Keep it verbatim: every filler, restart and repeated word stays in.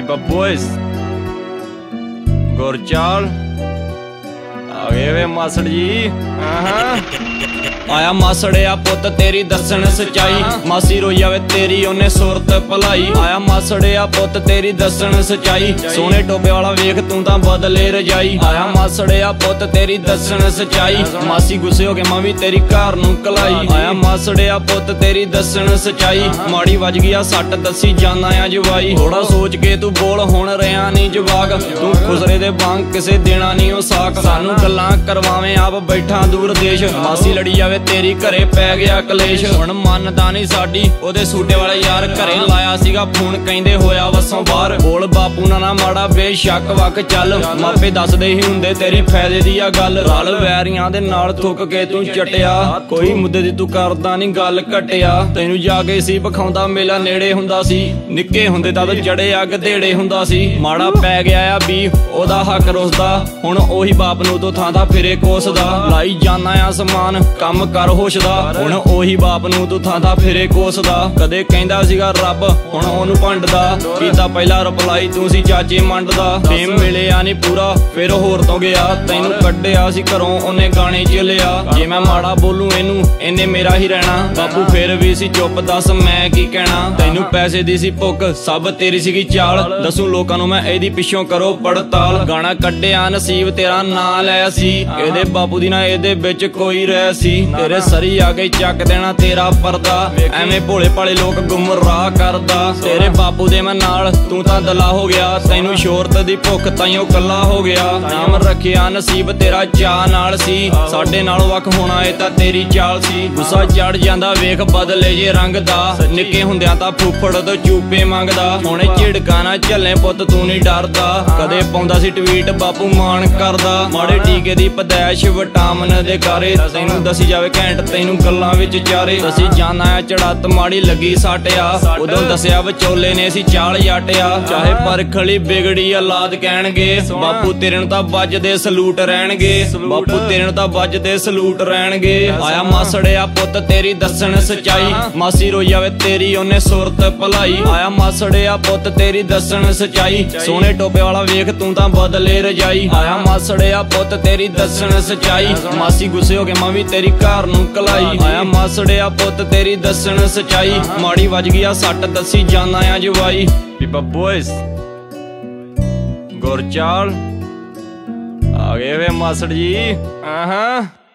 बब्बोइस गुरचाल आ गए वे मासड़ जी। आया मासड़िया पुत तेरी दसन सच्चाई, मासी रोई आवे तेरी ओने सुरत भलाई। आया मासड़िया पुत तेरी दसन सच्चाई, सोने टोपे वाला वेख तू तां बदले रजाई। आया मासड़िया पुत तेरी दसन सच्चाई, मासी गुस्से हो के मां भी तेरी घर नूं कलाई। आया मासड़िया पुत तेरी दसन सच्चाई, माड़ी वज गया सट दसी जाना आ जवाई। थोड़ा सोच के तू बोल हुण रिया नी जवाग, तू खुसरे दे वांग किसे देना नी ओ साक। सानू गल्लां करवावें आप बैठा दूर देश, मासी लड़ी आवे तेरी घरे पै गया कलेश। हुण मनदा नी साडी ओदे सूटे वाले यार, घरे लाया सीगा फोन कहिंदे होया वसों बाहर। बोल बापू ना ना माड़ा बेशक वक चल, मापे दसदे ही हुंदे तेरी फायदे दी आ गल। रल वैरियां दे नाल थुक के तू चटिया, कोई मुद्दे दी तू करदा नी गल घटिया। तैनू जाके सी पखाउंदा मेला नेड़े हुंदा सी, निक्के हुंदे तद जड़े अग देड़े हुंदा सी। माड़ा पै गया आ बी ओदा हक रुसदा, हुण ओही बाप नू तो थां दा फिरे कोसदा। लाई जाना आ समान कम कर होशदा, हुण ओही बाप नू तू थां दा फिरे कोसदा। कदे कहंदा सीगा रब हुण ओनू भंडदा, कीता पहला रिप्लाई तू सी चाचे मंडदा। फेम मिलिया नी पूरा फिर होर तो गया, तैनू कड्डिया सी घरों ओने गाने च लिया। जे मैं माड़ा बोलूं इनू इन्ने मेरा ही रहना, बापू फिर भी सी चुप दस मैं की कहना। तैनू पैसे दी सी भुख सब तेरी सीगी चाल, दसूं लोकां नू मैं एदी पिछों करो पड़ताल। गाना कड्डिया नसीब तेरा नां लै सी, एदे बापू दी ना एदे बिच कोई रह सी। तेरे सरी आ गई चक देना तेरा पर्दा, एवें भोले भाले लोग गुमराह करदा। तेरे बापू दे मैं नाल तू तां दला हो गया, तैनू शोहरत दी भुख ताइयों कल्ला हो गया। नाम रखिया नसीब तेरा चा नाल सी, साडे नाल वख होना ए तां तेरी चाल सी। गुस्सा चढ़ जांदा वेख बदले जे रंग दा, निक्के हुंदियां तां फुफड़ तो चूपे मंगदा। हुणे झिड़का ना झल्ले पुत तू नहीं डरदा, कदे पाउंदा सी ट्वीट बापू मान करदा। माड़े टीके दी पदैश विटामिन दे कारे, तैनू दसी जावे घैंट तैनू गल्लां विच चारे। दसी जाना है चढ़त माड़ी लगी साटिया, उदों दसिया विचोले ने सी चाल जाटिया। चाहे परखली बिगड़ी औलाद कहणगे, बापू तेरे नूं तां वजदे सलूट रहणगे। बापू तेरे नूं तां वजदे सलूट रहणगे। आया मासड़िया पुत तेरी दसन सच्चाई, मासी रोई आवे तेरी ओने सुरत भलाई। आया मासड़िया पुत तेरी दसन सच्चाई, सोने टोपे वाला वेख तू तां बदले रजाई। आया मासड़िया पुत तेरी दसन सच्चाई, मासी गुस्से हो के मां भी तेरी घर नूं कलाई। आया मासड़िया पुत तेरी दसन सच्चाई, माड़ी वज गया सट दसी जाना आ जवाई। बब्बोइस गुरचाल आ गए वे मासड़ जी।